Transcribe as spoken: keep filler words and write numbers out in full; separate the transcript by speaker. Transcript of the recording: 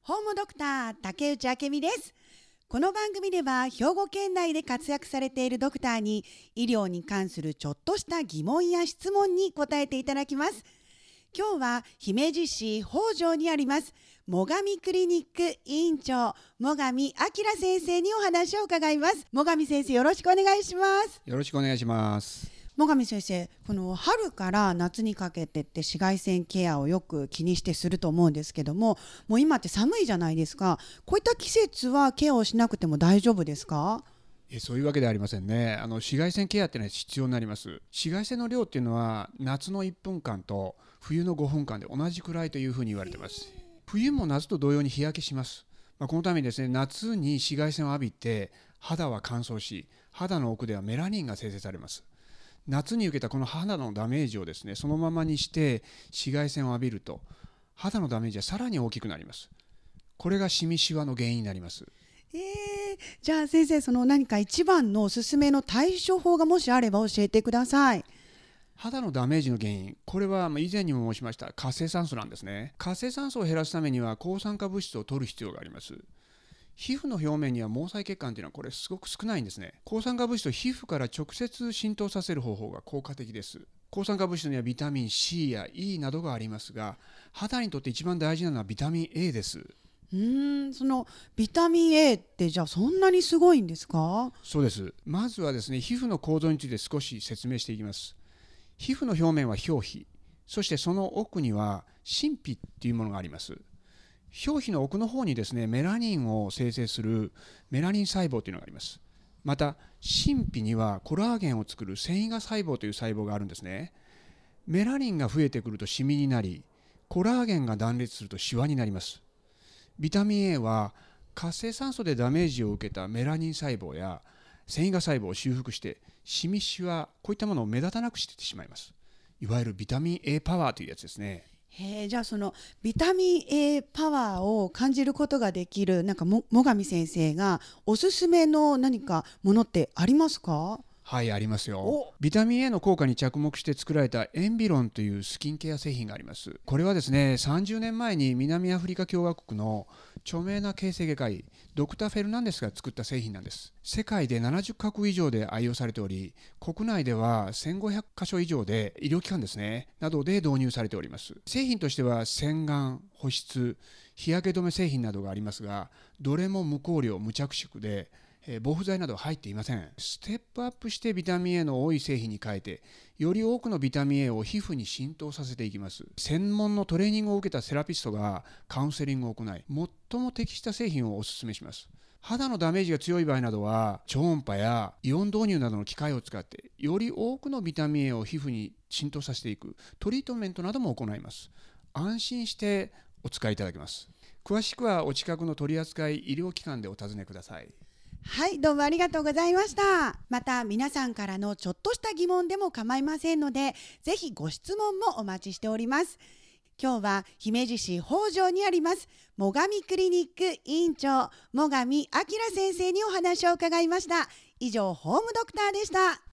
Speaker 1: ホームドクター竹内明美です。この番組では兵庫県内で活躍されているドクターに医療に関するちょっとした疑問や質問に答えていただきます。今日は姫路市北条にあります最上クリニック医院長最上明先生にお話を伺います。最上先生、よろしくお願いします。
Speaker 2: よろしくお願いします。
Speaker 1: 最上先生、この春から夏にかけてって紫外線ケアをよく気にしてすると思うんですけども、もう今って寒いじゃないですか。こういった季節はケアをしなくても大丈夫ですか？
Speaker 2: えそういうわけではありませんね。あの紫外線ケアっていうのは必要になります。紫外線の量っていうのは夏のいっぷんかんと冬のごふんかんで同じくらいというふうに言われています。冬も夏と同様に日焼けします。まあ、このためにですね、夏に紫外線を浴びて肌は乾燥し、肌の奥ではメラニンが生成されます。夏に受けたこの肌のダメージをですね、そのままにして紫外線を浴びると肌のダメージはさらに大きくなります。これがシミシワの原因になります。
Speaker 1: えー、じゃあ先生、その何か一番のおすすめの対処法がもしあれば教えてください。
Speaker 2: 肌のダメージの原因、これは以前にも申しました活性酸素なんですね。活性酸素を減らすためには抗酸化物質を取る必要があります。皮膚の表面には毛細血管というのはこれすごく少ないんですね。抗酸化物質を皮膚から直接浸透させる方法が効果的です。抗酸化物質にはビタミン C や E などがありますが、肌にとって一番大事なのはビタミン A です。
Speaker 1: うーん、そのビタミン A ってじゃあそんなにすごいんですか？
Speaker 2: そうです。まずはですね、皮膚の構造について少し説明していきます。皮膚の表面は表皮、そしてその奥には真皮っていうものがあります。表皮の奥の方にですね、メラニンを生成するメラニン細胞というのがあります。また真皮にはコラーゲンを作る繊維芽細胞という細胞があるんですね。メラニンが増えてくるとシミになり、コラーゲンが断裂するとシワになります。ビタミン A は活性酸素でダメージを受けたメラニン細胞や繊維芽細胞を修復してシミシワ、こういったものを目立たなくしてしまいます。いわゆるビタミン A パワーというやつですね。
Speaker 1: へえ、じゃあそのビタミン A パワーを感じることができるなんかも最上先生がおすすめの何かものってありますか？
Speaker 2: はい、ありますよ。ビタミン A の効果に着目して作られたエンビロンというスキンケア製品があります。これはですね、さんじゅうねんまえに南アフリカ共和国の著名な形成外科医ドクター・フェルナンデスが作った製品なんです。世界でななじゅっかこく以上で愛用されており、国内ではせんごひゃくかしょ以上で医療機関ですねなどで導入されております。製品としては洗顔、保湿、日焼け止め製品などがありますが、どれも無香料無着色で防腐剤などは入っていません。ステップアップしてビタミン A の多い製品に変えて、より多くのビタミン A を皮膚に浸透させていきます。専門のトレーニングを受けたセラピストがカウンセリングを行い、最も適した製品をお勧めします。肌のダメージが強い場合などは超音波やイオン導入などの機械を使ってより多くのビタミン A を皮膚に浸透させていくトリートメントなども行います。安心してお使いいただけます。詳しくはお近くの取扱医療機関でお尋ねください。
Speaker 1: はい、どうもありがとうございました。また皆さんからのちょっとした疑問でも構いませんので、ぜひご質問もお待ちしております。今日は姫路市北条にあります最上クリニック医院長最上明先生にお話を伺いました。以上、ホームドクターでした。